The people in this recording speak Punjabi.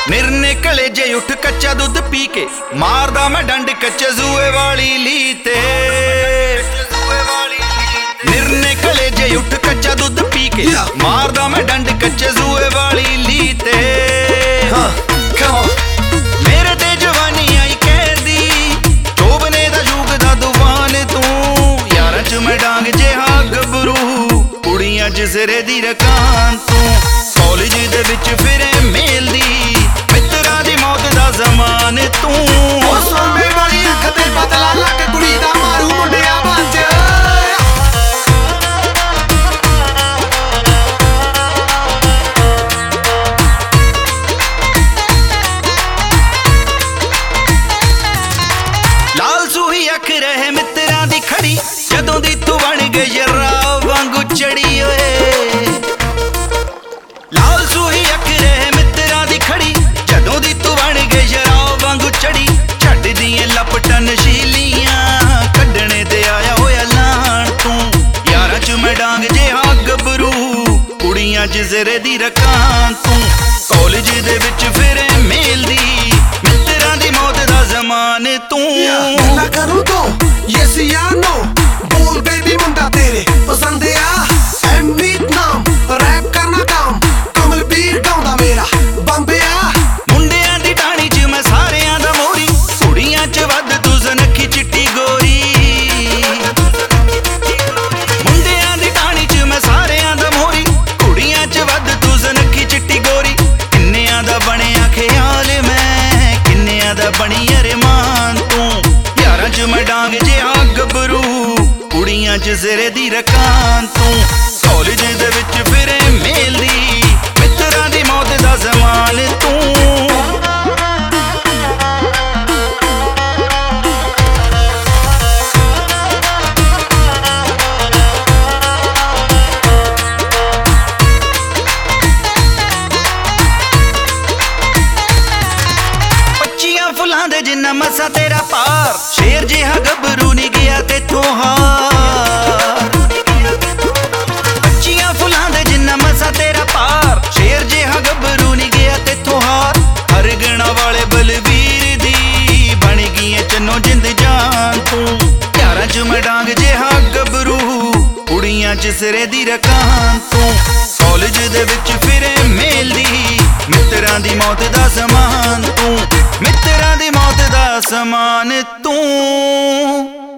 ਨਿਰਨੇ ਕਲੇਜੇ ਉੱਠ ਕੱਚਾ ਦੁੱਧ ਪੀ ਕੇ ਮਾਰਦਾ ਮੈਂ ਡੰਡ ਕੱਚੇ ਜ਼ੂਏ ਵਾਲੀ ਲੀ ਤੇ। ਨਿਰਨੇ ਕਲੇਜੇ ਉੱਠ ਕੱਚਾ ਦੁੱਧ ਪੀ ਕੇ ਮਾਰਦਾ ਮੈਂ ਡੰਡ ਕੱਚੇ ਜ਼ੂਏ ਵਾਲੀ ਲੀ ਤੇ। ਮੇਰੇ ਤੇ ਜਵਾਨੀ ਆਈ ਕਹਿਦੀ ਚੋਬਨੇ ਦਾ ਯੁੱਗ ਦਾ ਦੁਵਾਨ ਤੂੰ। ਯਾਰਾਂ ਚ ਮੈਂ ਡਾਂਗ ਜਿਹਾ ਗੱਭਰੂ ਕੁੜੀਆਂ ਚ ਸਿਰੇ ਦੀ ਰਕਾਨ ਤੂੰ। ਕਾਲਜ ਦੇ ਵਿੱਚ ਫਿਰੇ ਮੇਲਦੀ ਮਿੱਤਰਾਂ ਦੀ ਮੌਤ ਦਾ ਜ਼ਮਾਨ ਤੂੰ। ਉਹ ਸੋਮੇ ਵਾਲੀ ਅੱਖ ਤੇ ਬਦਲਾ ਲੱਗ ਕੁੜੀ ਦਾ ਮਾਰੂ ਮੁੰਡਿਆ ਬੰਜ। ਲਾਲ ਸੂਹੀ ਅੱਖ ਰਹੇ ਮਿੱਤਰਾਂ ਦੀ ਖੜੀ ਜਦੋਂ ਦੀ ਤੂੰ ਬਣ ਗਈ ਯਾਰਾ ਵਾਂਗੂ ਚੜੀ ਓਏ। ਲਾਲ ਸੂਹੀ ਅੱਖ ਰਹੇ ਮਿੱਤਰਾਂ ਦੀ ਖੜੀ ਜਦੋਂ ਦੀ ਤੂੰ ਬਣ ਗਈ ਯਾਰਾ ਵਾਂਗੂ ਚੜੀ। ਛੱਡਦੀਆਂ ਲਪਟਾਂ ਨਸ਼ੀਲੀਆਂ ਕੱਢਣੇ ਤੇ ਆਇਆ ਹੋਇਆ ਲਾਣ ਤੂੰ। ਯਾਰਾਂ ਚ ਮੈਂ ਡਾਂਗ ਜਿਹਾ ਗੱਭਰੂ ਕੁੜੀਆਂ ਚ ਸਿਰੇ ਦੀ ਰਕਾਨ ਤੂੰ। ਕਾਲਜ ਦੇ ਵਿੱਚ ਫਿਰੇ ਮੇਲਦੀ ਮਿੱਤਰਾਂ ਦੀ ਮੌਤ ਦਾ ਜ਼ਮਾਨ ਤੂੰ। ਨਾ ਕਰੂ ਤੋ ਯੈਸ ਯਾ ਨੋ ਬੋਲ ਬੇਬੀ ਮੁੰਡਾ ਤੇਰੇ ਪਸੰਦ ਆ। ਐਮੀਤ ਨਾਮ ਰੈਪ ਕਰਨਾ ਕੰਮ ਕਮਲਬੀਰ ਗਾਉਂਦਾ ਮੇਰਾ ਬੰਬੇ ਆ। ਮੁੰਡਿਆਂ ਦੀ ਟਾਣੀ ਚ ਮੈਂ ਸਾਰਿਆਂ ਦਾ ਮੋਰੀ ਕੁੜੀਆਂ ਚ ਵੱਧ ਤੂੰ ਸੁਨੱਖੀ ਚਿੱਟੀ ਗੋਰੀ। ਮੁੰਡਿਆਂ ਦੀ ਟਾਣੀ ਚ ਮੈਂ ਸਾਰਿਆਂ ਦਾ ਮੋਰੀ ਕੁੜੀਆਂ ਚ ਵੱਧ ਤੂੰ ਸੁਨੱਖੀ ਚਿੱਟੀ ਗੋਰੀ। ਕਿੰਨਿਆਂ ਦਾ ਬਣਿਆ ਖਿਆਲ ਮੈਂ ਕਿੰਨਿਆਂ ਦਾ ਬਣੀ ਅਰਮਾਨ ਤੂੰ। ਯਾਰਾਂ ਚ ਮੈਂ ਡਾਂਗ ਜਿਹਾ ਗੱਭਰੂ ਕੁੜੀਆਂ ਚ ਸਿਰੇ ਦੀ ਰਕਾਨ ਤੂੰ। ਕਾਲਜ ਦੇ ਵਿੱਚ ਫਿਰੇ ਮੇਲਦੀ ਮਿੱਤਰਾਂ ਦੀ ਮੌਤ ਦਾ ਜ਼ਮਾਨ ਤੂੰ। ਫੁੱਲਾਂ ਦੇ ਜਿੰਨਾ ਮਸਾ ਤੇਰਾ ਪਾਰ ਸ਼ੇਰ ਜਿਹਾ ਗੱਭਰੂ ਨੀ ਗਿਆ ਤੇਥੋਂ ਹਾਰ। ਬੱਚੀਆਂ ਫੁੱਲਾਂ ਦੇ ਜਿੰਨਾ ਮਸਾ ਤੇਰਾ ਪਾਰ ਸ਼ੇਰ ਜਿਹਾ ਗੱਭਰੂ ਨੀ ਗਿਆ ਤੇਥੋਂ ਹਾਰ। ਹਰ ਗਣਾ ਵਾਲੇ ਬਲਵੀਰ ਦੀ ਬਣ ਗਈਆਂ ਚੰਨੋ ਜਿੰਦ ਜਾਨ ਤੂੰ। ਯਾਰਾਂ ਚ ਮੈਂ ਡਾਂਗ ਜਿਹਾ ਗੱਭਰੂ ਕੁੜੀਆਂ ਚ ਸਿਰੇ ਦੀ ਰਕਾਨ ਤੂੰ। ਕਾਲਜ ਦੇ ਵਿੱਚ ਫਿਰੇ ਮੇਲਦੀ ਮਿੱਤਰਾਂ ਦੀ ਮੌਤ ਦਾ ਸਮਾਨ ਤੂੰ। ਮਿੱਤਰਾਂ ਦੀ ਮੌਤ ਦਾ ਸਮਾਨ ਤੂੰ।